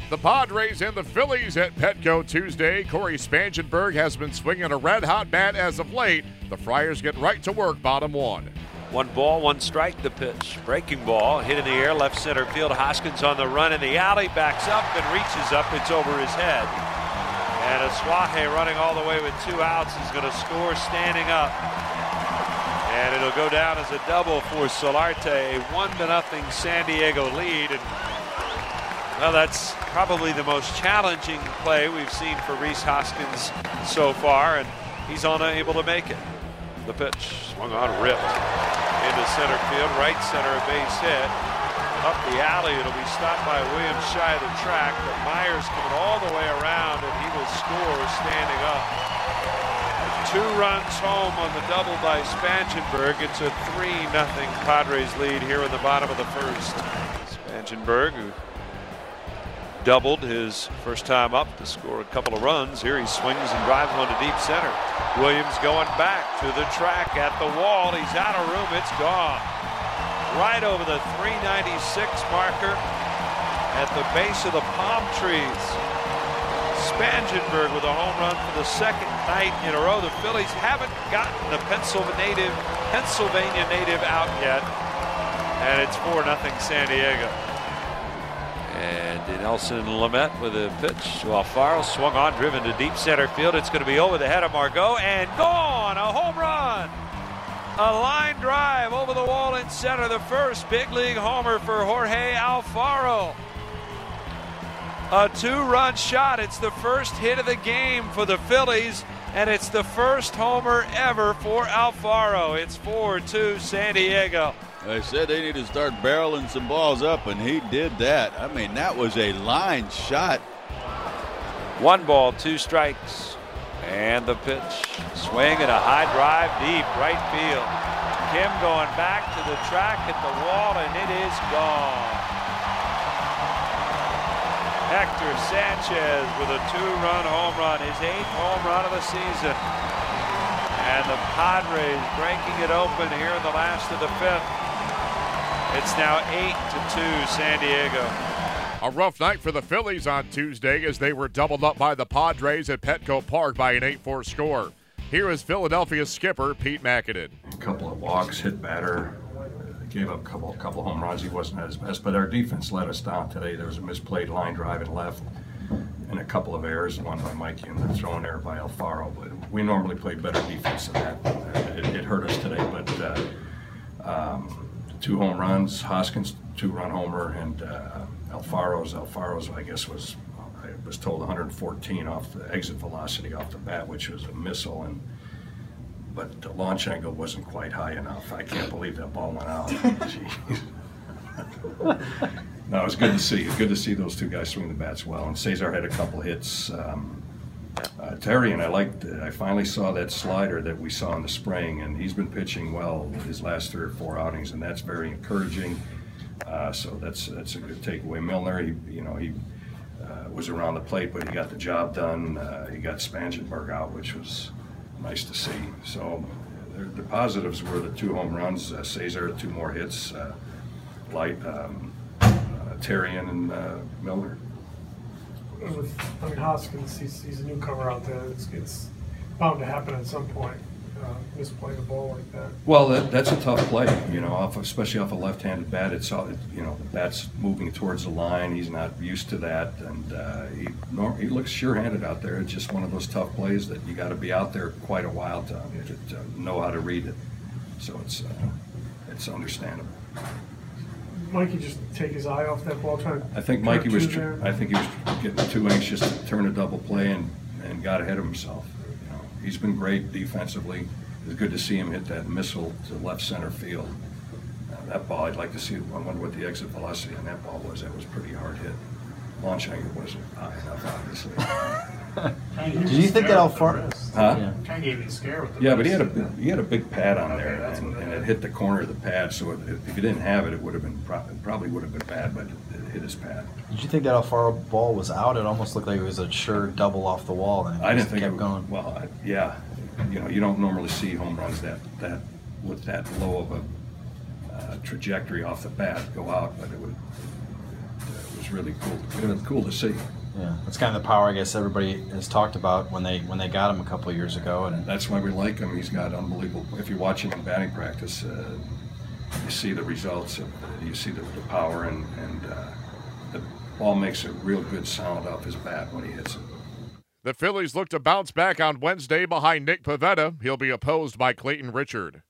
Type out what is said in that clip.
The Padres and the Phillies at Petco Tuesday. Corey Spangenberg has been swinging a red-hot bat as of late. The Friars get right to work, bottom one. 1 ball, 1 strike, the pitch. Breaking ball, hit in the air, left center field. Hoskins on the run in the alley, backs up and reaches up. It's over his head. And Asuaje running all the way with 2 outs is going to score standing up. And it'll go down as a double for Solarte, a 1-0 San Diego lead. And well, that's probably the most challenging play we've seen for Rhys Hoskins so far, and he's unable to make it. The pitch swung on, ripped into center field, right center, a base hit. Up the alley, it'll be stopped by Williams shy of the track, but Myers coming all the way around, and he will score standing up. 2 runs home on the double by Spangenberg. It's a 3-0 Padres lead here in the bottom of the first. Spangenberg, who doubled his first time up to score a couple of runs. Here he swings and drives one to deep center. Williams going back to the track at the wall. He's out of room. It's gone. Right over the 396 marker at the base of the palm trees. Spangenberg with a home run for the 2nd night in a row. The Phillies haven't gotten the Pennsylvania native out yet. And it's 4-0 San Diego. And Nelson Lamet with a pitch to Alfaro, swung on, driven to deep center field. It's going to be over the head of Margot and gone. A home run. A line drive over the wall in center. The first big league homer for Jorge Alfaro. A 2-run shot. It's the first hit of the game for the Phillies, and it's the first homer ever for Alfaro. It's 4-2 San Diego. I said they need to start barreling some balls up, and he did that. I mean, that was a line shot. 1 ball, 2 strikes. And the pitch. Swing and a high drive deep right field. Kim going back to the track at the wall, and it is gone. Hector Sanchez with a 2-run home run, his 8th home run of the season. And the Padres breaking it open here in the last of the 5th. It's now 8-2 San Diego. A rough night for the Phillies on Tuesday as they were doubled up by the Padres at Petco Park by an 8-4 score. Here is Philadelphia skipper Pete Mackinnon. A couple of walks, hit batter, gave up a couple home runs. He wasn't at his best, but our defense let us down today. There was a misplayed line drive and left, and a couple of errors, one by Mikey and the thrown error by Alfaro. But we normally play better defense than that. It hurt us today, but 2 home runs, Hoskins 2-run homer, and Alfaro's I guess I was told 114 off the exit velocity off the bat, which was a missile, but the launch angle wasn't quite high enough. I can't believe that ball went out. Jeez. No, it was good to see. It was good to see those 2 guys swing the bats well. And Cesar had a couple hits. Therrien, I finally saw that slider that we saw in the spring, and he's been pitching well his last 3 or 4 outings, and that's very encouraging. So that's a good takeaway. Milner, he was around the plate, but he got the job done. He got Spangenberg out, which was nice to see. So the positives were the 2 home runs, Cesar, 2 more hits, Therrien and Milner. Hoskins, he's a newcomer out there. It's bound to happen at some point. Misplaying a ball like that. Well, that's a tough play, especially off a left-handed bat. It's the bat's moving towards the line. He's not used to that, and he looks sure-handed out there. It's just one of those tough plays that you got to be out there quite a while to know how to read it. So it's understandable. Mikey just take his eye off that ball, trying to. I think he was getting too anxious to turn a double play and got ahead of himself. He's been great defensively. It's good to see him hit that missile to left center field. That ball, I'd like to see. I wonder what the exit velocity on that ball was. That was a pretty hard hit. Launch angle wasn't high enough, obviously. Did you think that Alfaro? Huh? Kind of gave me a scare with the. Yeah, but he had a big pad on there, and it hit the corner of the pad. So if he didn't have it, it would have been probably would have been bad, but it hit his pad. Did you think that Alfaro ball was out? It almost looked like it was a sure double off the wall. And I didn't think kept going. Well, yeah, you don't normally see home runs that with that low of a trajectory off the bat go out, but it was was really cool to see. Yeah, that's kind of the power I guess everybody has talked about when they got him a couple of years ago, and that's why we like him. He's got unbelievable. If you watch him in batting practice, you see the results. You see the power, and the ball makes a real good sound off his bat when he hits it. The Phillies look to bounce back on Wednesday behind Nick Pivetta. He'll be opposed by Clayton Richard.